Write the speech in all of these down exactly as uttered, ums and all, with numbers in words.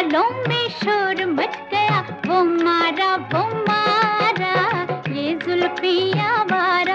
वालों में शोर मच गया, वो मारा वो मारा ये जुल्फिया वारा।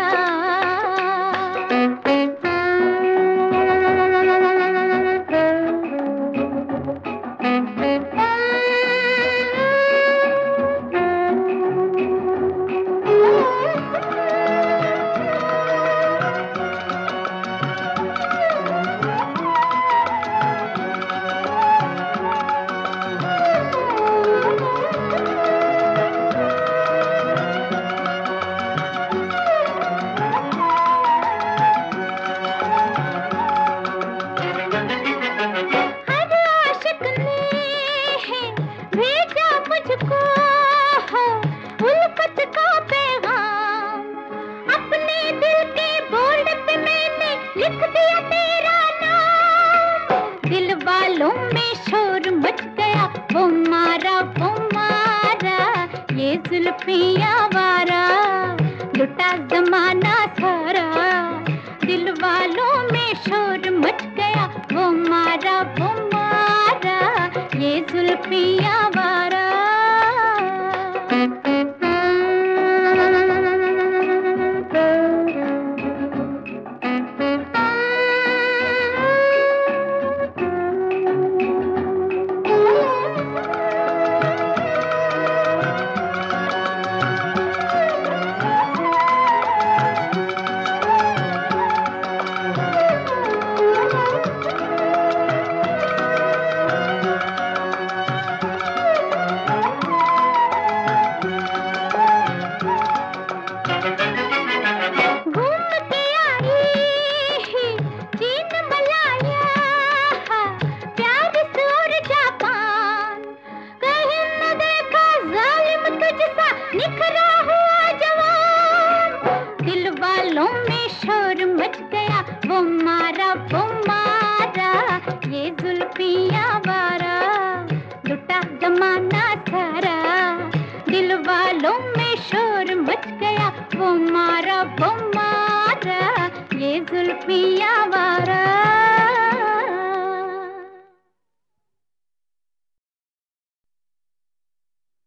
उल्फत का पैगाम अपने दिल के बोर्ड पे मैंने लिख दिया तेरा नाम। दिल वालों में शोर मच गया, वो मारा वो मारा ये जुल्फिया वारा। लुटा जमाना सारा, दिल वालों में शोर मच गया, वो मारा वो मारा ये जुल्फिया वारा। निखरा हुआ जवान, दिल वालों में शोर मच गया, वो मारा वो मारा ये जुल्फिया वारा। लुटा जमाना सारा, दिल वालों में शोर मच गया, वो मारा वो मारा ये जुल्फिया वारा।